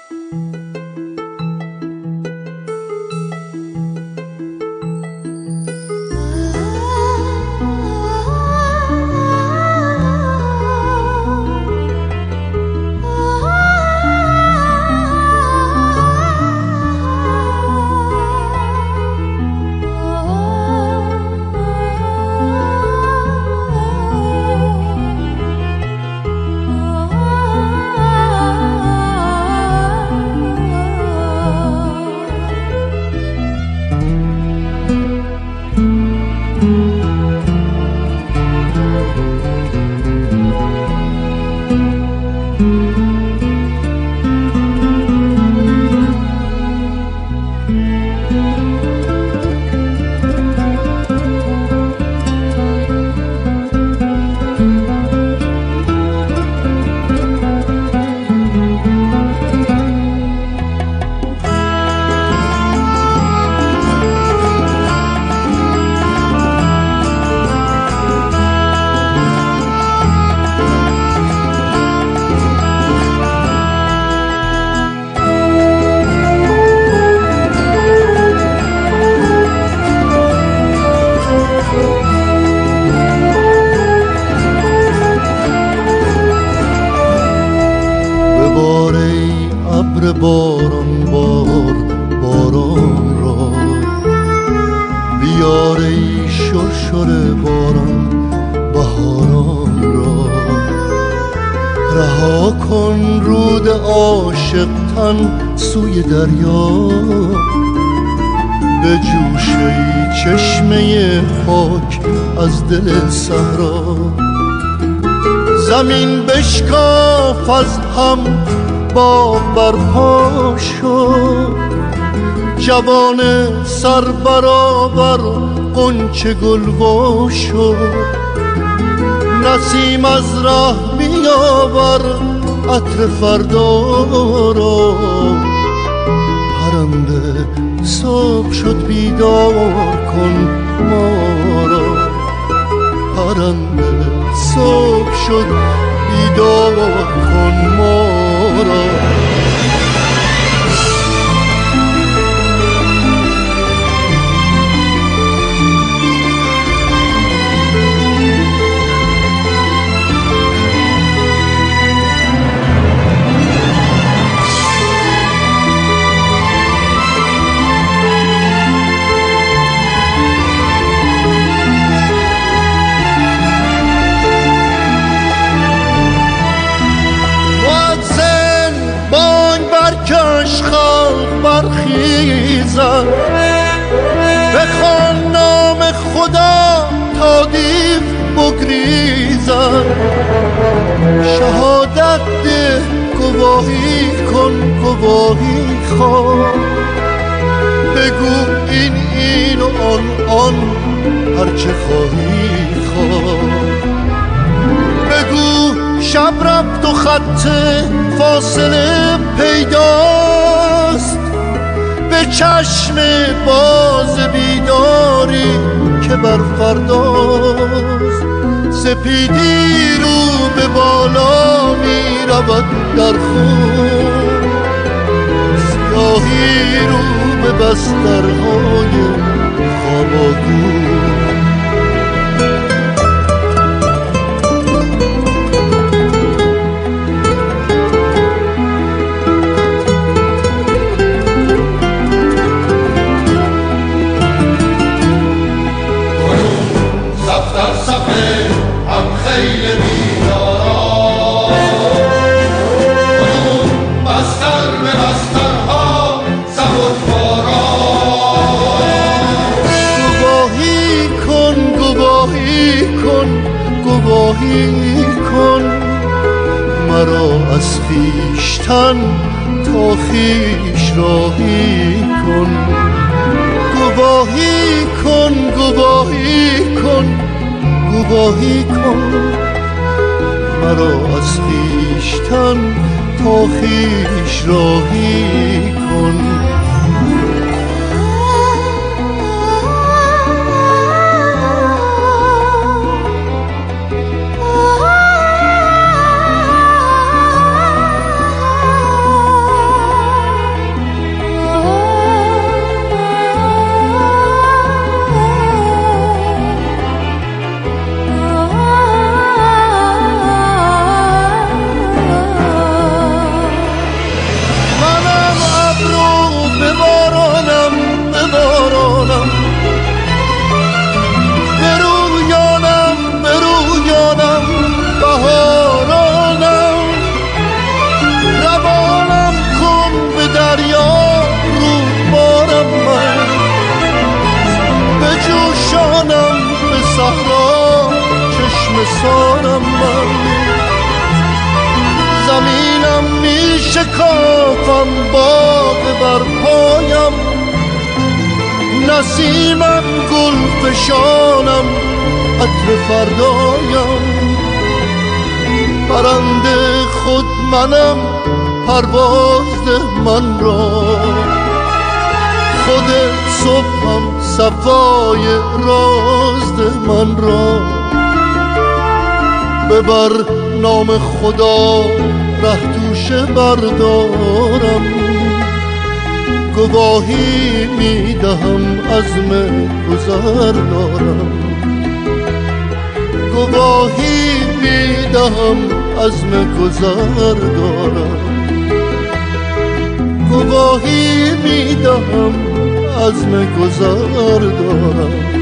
باران بار باران را بیار ای شرشر باران بهاران را رها کن رود عاشق تن سوی دریا به جوش ای چشمه پاک از دل صحرا زمین بشکاف از هم باغ برپا شد جوان سر برآور غنچه گلوا شد نسیم از ره بیاور عطر فردا را پرنده صبح شد بیدار کن ما را پرنده صبح شد بیدار کن ما را برخیزد بخوان نام خدا تا دیو بگریزد شهادت ده گواهی کن گواهی خواه بگو این و آن هرچه خواهی خواه بگو شب رفت و خط فاصله پیداست به چشم باز بیداری که بر فرداست سپیدی رو به بالا می رود در خون سیاهی رو به بسترهای خواباگون گواهی کن مرا از خویشتن تا خویش راهی کن گواهی کن گواهی کن گواهی کن مرا از خویشتن تا خویش راهی کن رخسارم من، زمینم می شکافم باغ بر پایم، نسیمم گل فشانم عطر فردایم، پرنده خود منم پرواز ده من را، خود صبحم صفای راز ده من را، ببر نام خدا ره توشه بردارم، گواهی میدهم عزم گذر دارم، گواهی میدهم عزم گذر دارم، گواهی میدهم عزم گذر دارم.